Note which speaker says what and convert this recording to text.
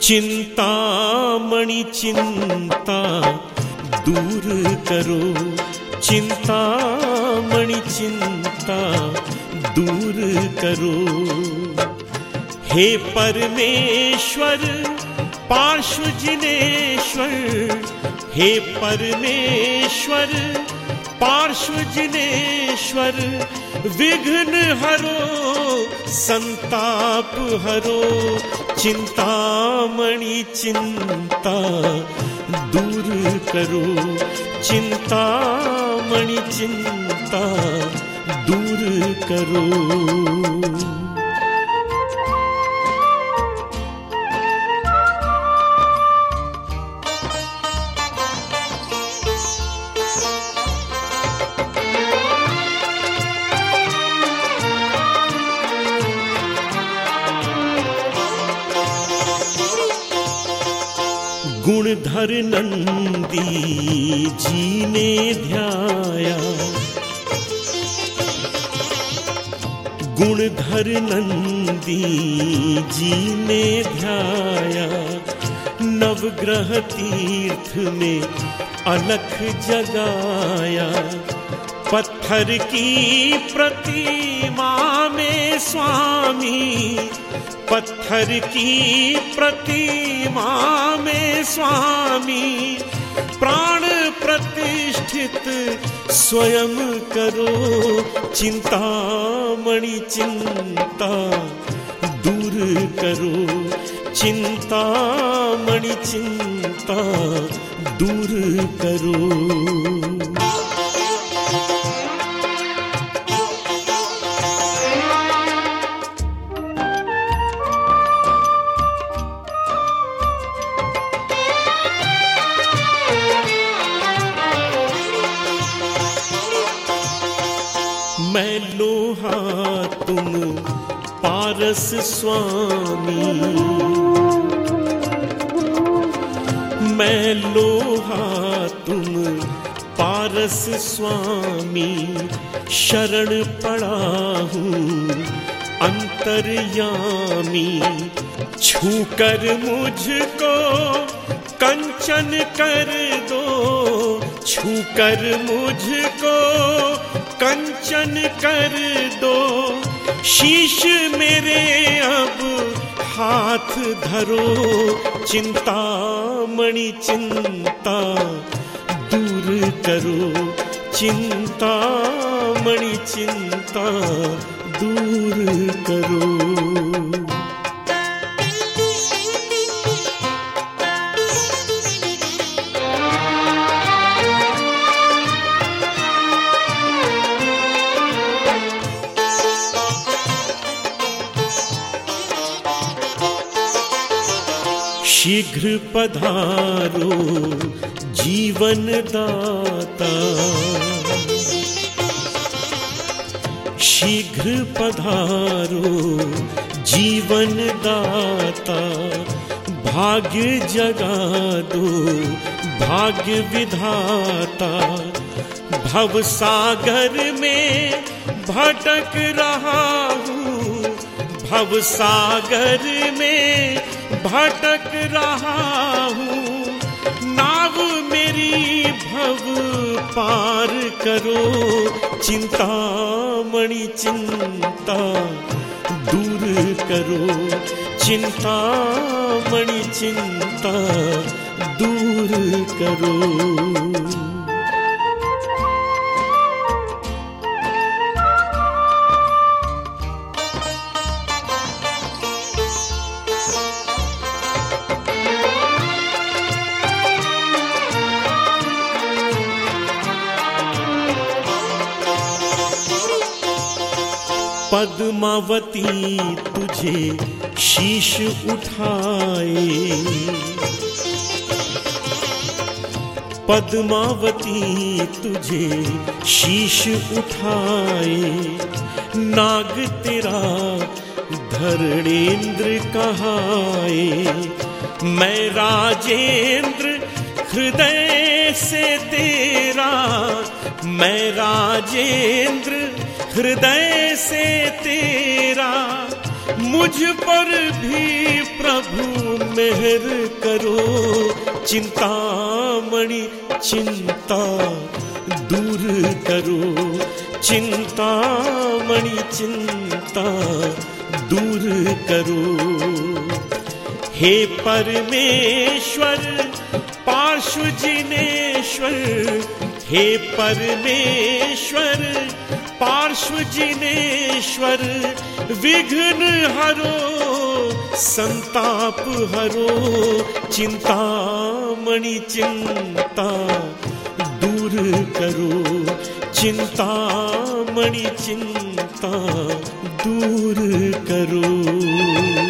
Speaker 1: चिंतामणि चिंता दूर करो, चिंतामणि चिंता दूर करो। हे परमेश्वर पार्श्वजिनेश्वर, हे परमेश्वर पार्श्वजिनेश्वर, विघ्न हरो संताप हरो। चिंतामणि चिंता दूर करो, चिंतामणि चिंता दूर करो। गुणधर नंदी जी ने ध्याया, गुणधर नंदी जी ने ध्याया। नवग्रह तीर्थ में अलख जगाया, पत्थर की प्रतिमा में स्वामी, पत्थर की प्रतिमा में स्वामी। प्राण प्रतिष्ठित स्वयं करो, चिंतामणि चिंता दूर करो, चिंतामणि चिंता दूर करो। मैं लोहा तुम पारस स्वामी, मैं लोहा तुम पारस स्वामी। शरण पड़ा हूँ अंतर्यामी, छूकर मुझको कंचन कर दो, छूकर मुझको कंचन कर दो। शीश मेरे अब हाथ धरो, चिंतामणि चिंता दूर करो, चिंतामणि चिंता दूर करो। शीघ्र पधारो जीवन दाता, शीघ्र पधारो जीवन दाता। भाग्य जगा दो भाग्य विधाता, भव सागर में भटक रहा हूँ, भव सागर में भटक रहा हूँ। नाव मेरी भव पार करो, चिंतामणि चिंता दूर करो, चिंतामणि चिंता दूर करो। पद्मावती तुझे शीश उठाए, पद्मावती तुझे शीश उठाए। नाग तेरा धरणेन्द्र कहाए, मैं राजेंद्र हृदय से तेरा, मैं राजेंद्र हृदय से तेरा। मुझ पर भी प्रभु मेहर करो, चिंतामणि चिंता दूर करो, चिंतामणि चिंता दूर करो। हे परमेश्वर पार्श्वजिनेश्वर, हे परमेश्वर पार्श्वजिनेश्वर, विघ्न हरो संताप हरो, चिंतामणि चिंता दूर करो, चिंतामणि चिंता दूर करो।